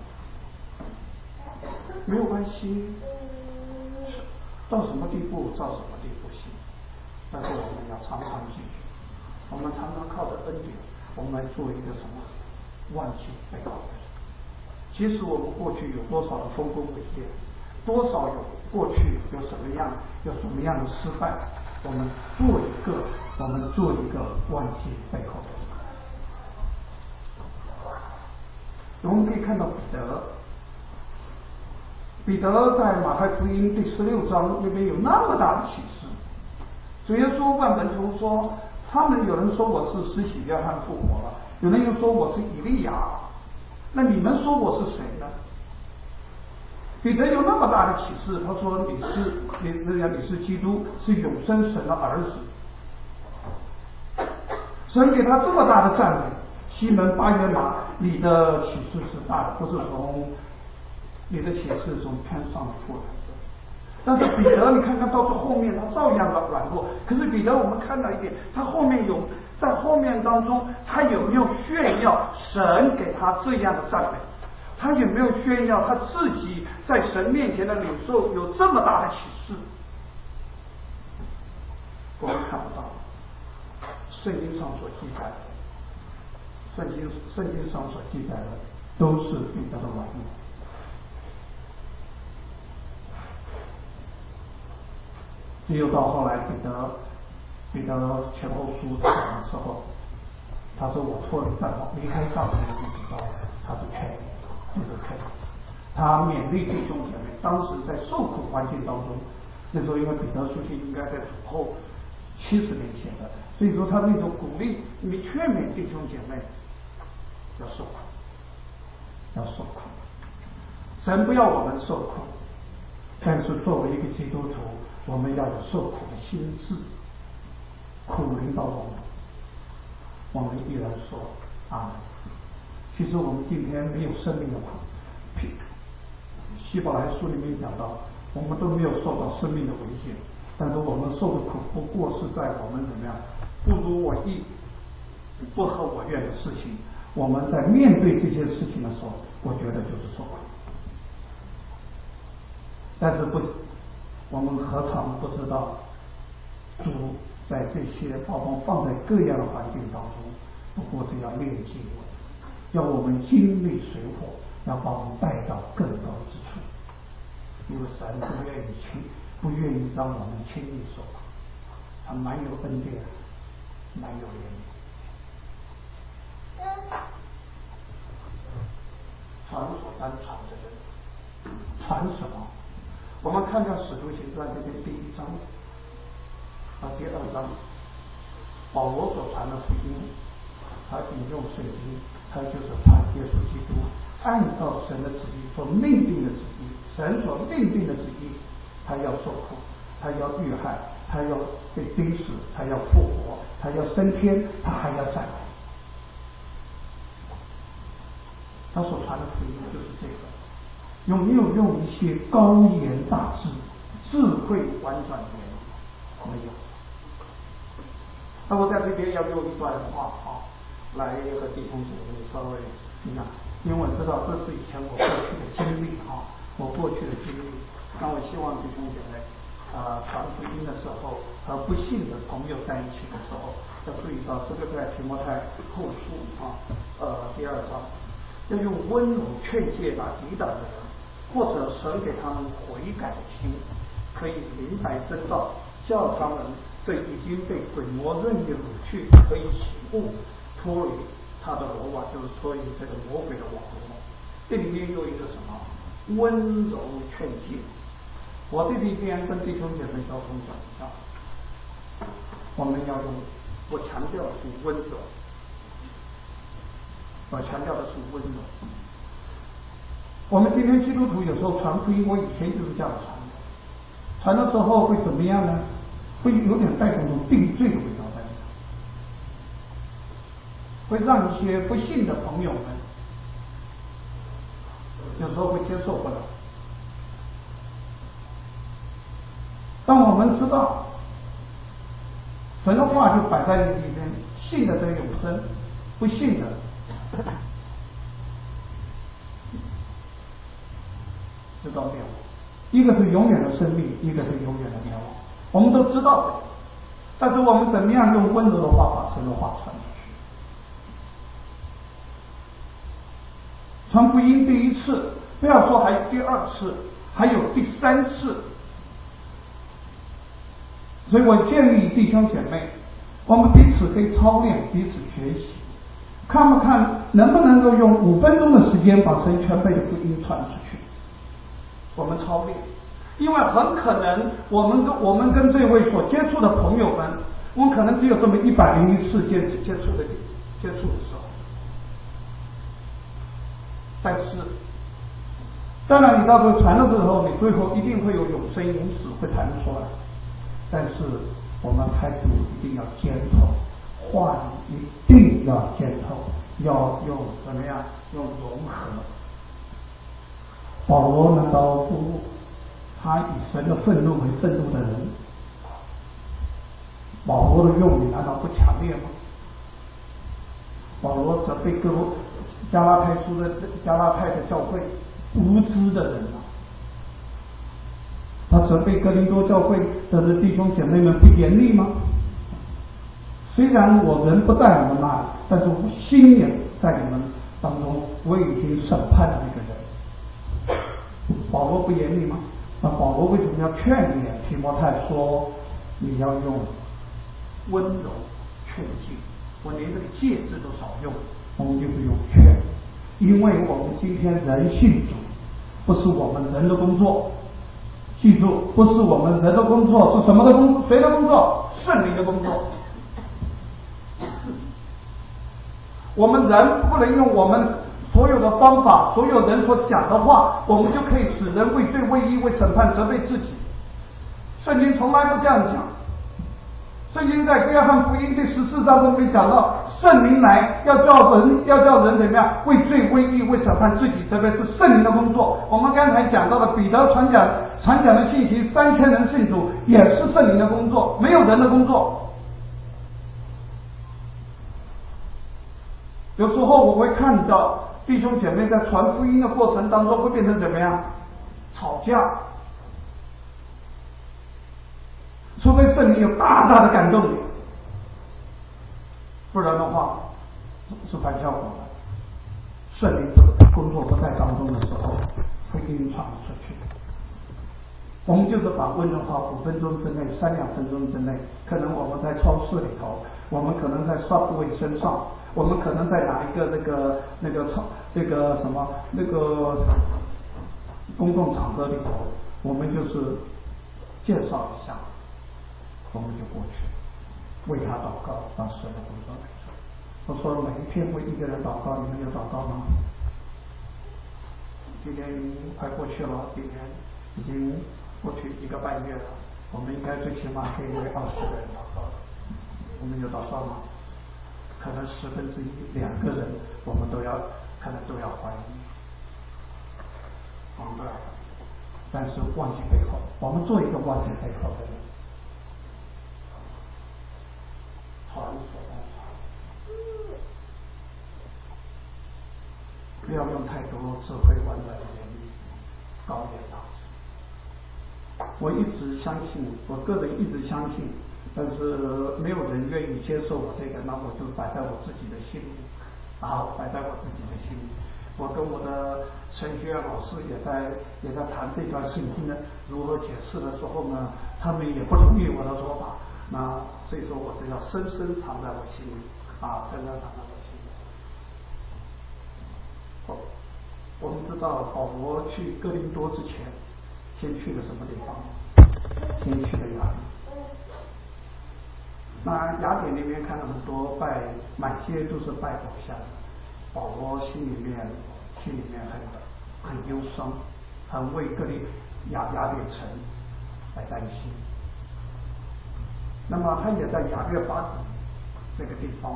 没有关系，到什么地步到什么地步行，但是我们要常常记住，我们常常靠着恩典，我们来做一个什么万事备好的人。即使我们过去有多少的丰功伟业，多少有过去有什么样有什么样的失败，我们做一个我们做一个万事备好的人。我们可以看到彼得。彼得在马太福音第十六章那边有那么大的启示，主耶稣问门徒说，他们有人说我是施洗约翰复活了，有人又说我是以利亚，那你们说我是谁呢？彼得有那么大的启示，他说你是你你是基督，是永生神的儿子。神给他这么大的赞美，西门巴约拿，你的启示是大的，不是从你的启示从天上出来的。 但是彼得，你看看到这后面，他照样软软弱。可是彼得，我们看到一点，他后面有在后面当中，他有没有炫耀神给他这样的赞美？他有没有炫耀他自己在神面前的领受有这么大的启示？我们看不到。圣经上所记载的，圣经圣经上所记载的，都是彼得的软弱。只有到后来彼得彼得前后书讲的时候，他说我脱离帐篷离开帐篷就知道他是劝就是劝他勉励弟兄姐妹。当时在受苦环境当中，那时候因为彼得书信应该在主后七十年写的，所以说他那种鼓励你劝勉弟兄姐妹要受苦，要受苦。神不要我们受苦，但是作为一个基督徒，我们要有受苦的心志。苦临到我们，我们依然说啊，其实我们今天没有生命的苦。希伯来书里面讲到，我们都没有受到生命的危险，但是我们受的苦不过是在我们怎么样不如我意、不合我愿的事情。我们在面对这些事情的时候，我觉得就是受苦。但是不，我们何尝不知道，主在这些包括放在各样的环境当中，不过是要炼净我们，要我们经历水火，要把我们带到更高之处。因为神不愿意轻，不愿意让我们轻易受苦，他蛮有恩典，蛮有怜悯。传所当传的人，传什么？我们看看《使徒行传》这边第一章和第二章，保罗所传的福音，他引用圣经，他就是传耶稣基督按照神的旨意所命定的旨意，神所命定的旨意，他要受苦，他要遇害，他要被钉死，他要复活，他要升天，他还要再来。他所传的福音就是这个。有没有用一些高言大智、智慧婉转言？没有。那我在这边要用一段话啊，来和弟兄姐妹稍微分享，因为我知道这是以前我过去的经历啊，我过去的经历。那我希望弟兄姐妹啊、呃、传福音的时候和不信的朋友在一起的时候，要注意到这个在提摩太后书啊呃第二章，要用温柔劝诫来抵挡的人。或者神给他们悔改的心，可以明白真道，叫他们这已经被鬼魔任意掳去，可以醒悟，脱离他的罗网，就是脱离这个魔鬼的网络。这里面有一个什么温柔劝诫。我这里边跟弟兄姐妹交通讲一下，我们要用，我强调的是温柔，我强调的是温柔。我们今天基督徒有时候传福音，我以前就是这样传的，传的时候会怎么样呢？会有点带种种定罪的味道在里头，会让一些不信的朋友们有时候会接受不了。当我们知道神的话就摆在里面，信的得永生，不信的知道灭亡，一个是永远的生命，一个是永远的灭亡，我们都知道的。但是我们怎么样用温柔的话把神的话传出去？传福音第一次，不要说还有第二次，还有第三次。所以我建议弟兄姐妹，我们彼此可以操练，彼此学习，看不看能不能够用五分钟的时间把神全备的福音传出去。我们操练，因为很可能我们跟我们跟这位所接触的朋友们，我们可能只有这么一百零一次接接触的接触的时候。但是，当然你到时候传的时候，你最后一定会有永生永死会谈出来。但是我们态度一定要坚透，话语一定要坚透，要用怎么样？用融合。保罗能到他以神的愤怒为愤怒的人。保罗的用语难道不强烈吗？保罗责备哥加拉太书的加拉太的教会无知的人啊，他责备哥林多教会的弟兄姐妹们不严厉吗？虽然我人不在你们那里，但是我心也在你们当中，我已经审判了那个人。保罗不严厉吗？那保罗为什么要劝勉提摩太说你要用温柔劝诫？我连这个戒字都少用，我们就是用劝，因为我们今天人信主，不是我们人的工作。记住，不是我们人的工作，是什么的工作？谁的工作？圣灵的工作。我们人不能用我们所有的方法，所有人所讲的话，我们就可以使人为罪、为义、为审判、责备自己。圣经从来不这样讲。圣经在约翰福音第十四章中面讲到，圣灵来要叫人要叫人怎么样？为罪、为义、为审判自己，这个是圣灵的工作。我们刚才讲到的彼得传讲传讲的信息，三千人信主，也是圣灵的工作，没有人的工作。有时候我会看到弟兄姐妹在传福音的过程当中会变成怎么样？吵架。除非圣灵有大大的感动你，不然的话是反效果的。圣灵工作不在当中的时候，会给你传出去。我们就是把温柔话五分钟之内、三两分钟之内，可能我们在超市里头，我们可能在 Subway 身上，我们可能在哪一个那个那个超那个什么那个公众场合里头，我们就是介绍一下。我们就过去为他祷告，让神的工作来做。我说每一天为一个人祷告，你们有祷告吗？今年快过去了，今年已经过去一个半月了，我们应该最起码可以为二十个人祷告。我们有祷告吗？可能十分之一两个人，我们都要可能都要怀疑，我们都要怀疑。但是忘记背后，我们做一个忘记背后的人。传所当传，不要用太多智慧婉转的言语，高言大志。我一直相信，我个人一直相信，但是没有人愿意接受我这个，那我就摆在我自己的心里，啊，摆在我自己的心里。我跟我的神学院老师也在也在谈这段圣经呢，如何解释的时候呢，他们也不同意我的说法。那所以说我这要深深藏在我心里啊，深深藏在我心里。哦，我们知道保罗去哥林多之前，先去了什么地方？先去了雅典。那雅典那边看到很多拜，满街都是拜偶像。保罗心里面心里面很很忧伤，很为哥林雅雅典城来担心。那么他也在雅略巴底这个地方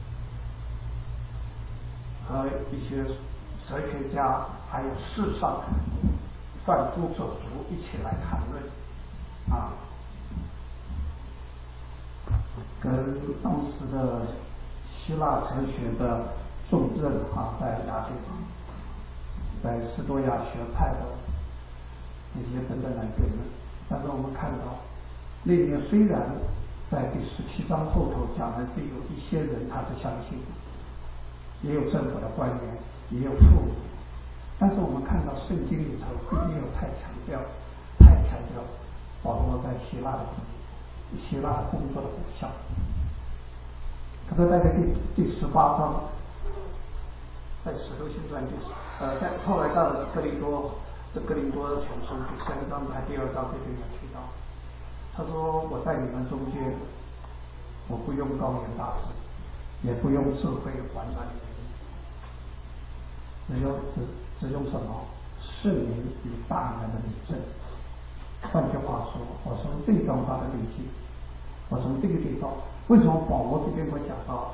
和一些哲学家还有世上贩夫走卒一起来谈论啊，跟当时的希腊哲学的重镇啊，在雅典，在斯多亚学派的这些等等来辩论。但是我们看到那边虽然在第十七章后头讲的是有一些人他是相信的，也有政府的官员，也有妇女，但是我们看到圣经里头并没有太强调太强调保罗在希腊的希腊的工作的果效。可是在第第十八章，在使徒行传第呃在后来到哥林多这哥林多前书第三章还第二章这边有提到，他说我在你们中间，我不用高言大志，也不用智慧婉转的言语，只用只只用什么圣灵与大能的理证。换句话说，我从这段话的理解，我从这个地方，为什么保罗这边会讲到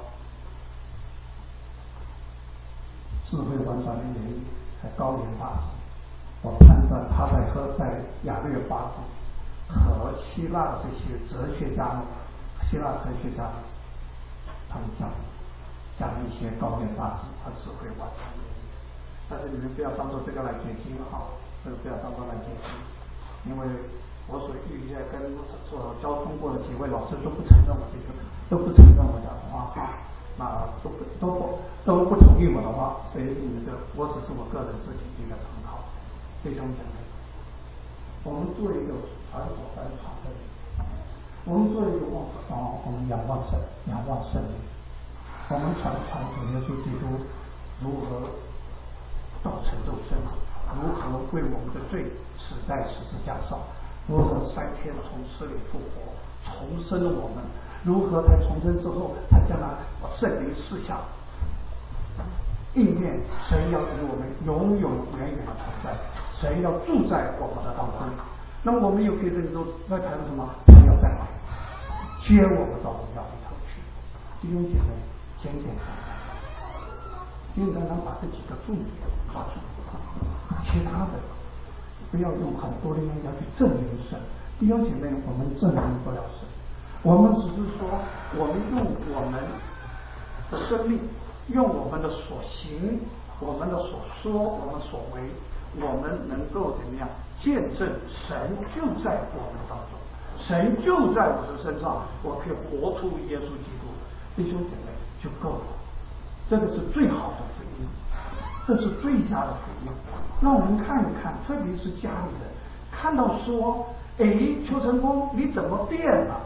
智慧婉转的言语，还高言大志？ 我判断他在和在亚略巴古和希腊这些哲学家们，希腊哲学家们，他们讲讲一些高远大智和智慧万丈的，但是你们不要当做这个来解经哈，这个不要当做来解经，因为我所遇见跟所交通过的几位老师都不承认我这个，都不承认我讲的话哈，那都不都不都不同意我的话，所以你们的我只是我个人自己的一个参考，弟兄姐妹，我们做一个传所传传的人，我们做一个望哦，我们仰望神，仰望圣灵，我们传传主耶稣基督如何道成肉身，如何为我们的罪死在十字架上，如何三天从死里复活，重生我们，如何在重生之后，他将来圣灵赐下应验，神要与我们永永远远的同在，神要住在我们的当中。那么我们又可以这里头在谈什么？他要再来接我们到荣耀里头去。弟兄姐妹，简简单单，简简单单把这几个重点抓住，其他的不要用很多的人要去证明神。弟兄姐妹，我们证明不了神，我们只是说，我们用我们的生命，用我们的所行，我们的所说，我们所为，我们能够怎么样见证神就在我们当中，神就在我的身上，我可以活出耶稣基督，弟兄姐妹就够了。这个是最好的福音，这是最佳的福音。让我们看一看，特别是家里人看到说，哎，邱成功你怎么变了？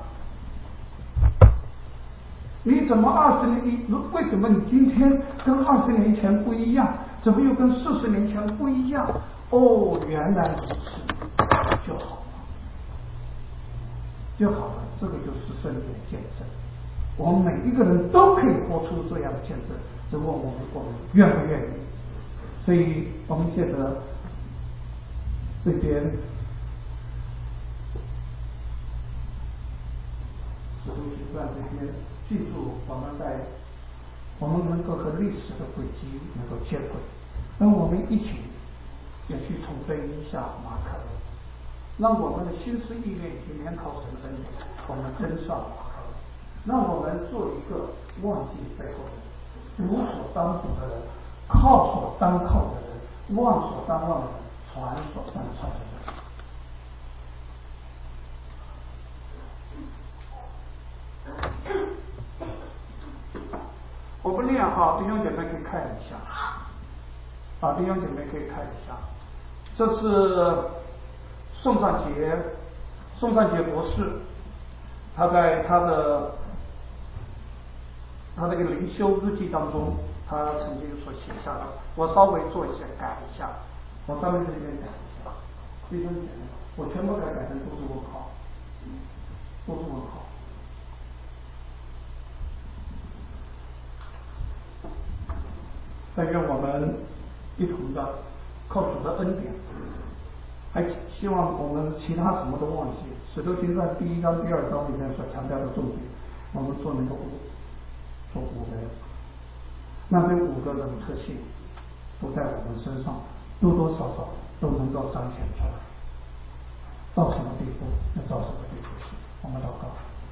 你怎么二十年？你为什么你今天跟二十年前不一样？怎么又跟四十年前不一样？哦，原来如此，就好了，就好了。这个就是圣灵的见证。我们每一个人都可以活出这样的见证，只不过我们我们愿不愿意？所以我们借着这边使徒行传这边，记住我们在我们能够和历史的轨迹能够接轨，那我们一起也去重温一下马可，让我们的心思意念以及联考神恩，我们跟上马可，让我们做一个忘记背后的人，无所当补的人，靠所当靠的人，忘所当忘的人，传所当传的人。我不念哈，弟兄姐妹可以看一下，啊，弟兄姐妹可以看一下，这是宋尚杰，宋尚杰博士，他在他的他这个灵修日记当中，他曾经所写下的，我稍微做一些改一下，我稍微这边改一下，弟兄姐妹，我全部改改成都是问号，都是问号。但愿我们一同的靠主的恩典，还希望我们其他什么都忘记。使徒行传第一章、第二章里面所强调的重点，我们做那个五，做五个人，那这五个人的特性都在我们身上多多少少都能够彰显出来。到什么地步，要到什么地步去？我们祷告。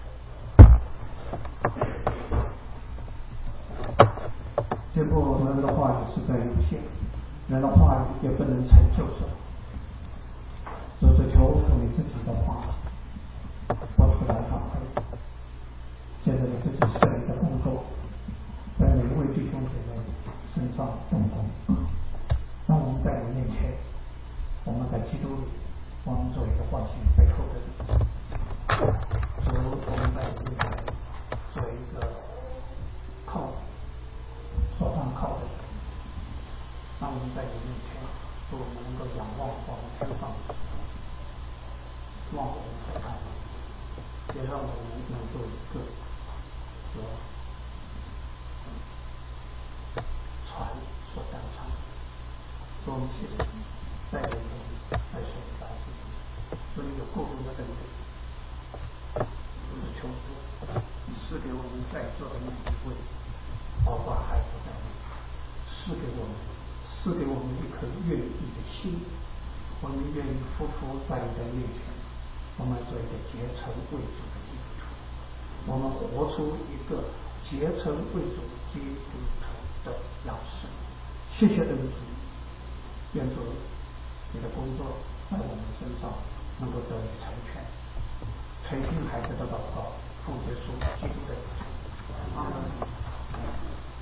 结果我们的话语实在有限，人的话语也不能成就什么，只是求主你自己的话说出来发挥，借着你自己圣灵的工作，在每一位弟兄姐妹身上动工，让我们在你面前，我们在基督里，我们做一个唤醒背后的人，主，我们在你面前做一个靠所当靠的人，让我们在你面前，使我们能够仰望我们天上的神，望我们所看的，也让我们能做一个所传所当传，使我们谢谢你，在你中在所在之地，所以有够多的恩典，就是求主赐给我们在座的每一位，包括孩子在内，赐给我们，赐给我们一颗愿意的心， 我们愿意夫妇在你的面前，我们做一个竭诚为主的基督徒，我们活出一个竭诚为主基督徒的样式。谢谢恩主，愿主你的工作在我们身上能够得以成全。垂听孩子的祷告，奉耶稣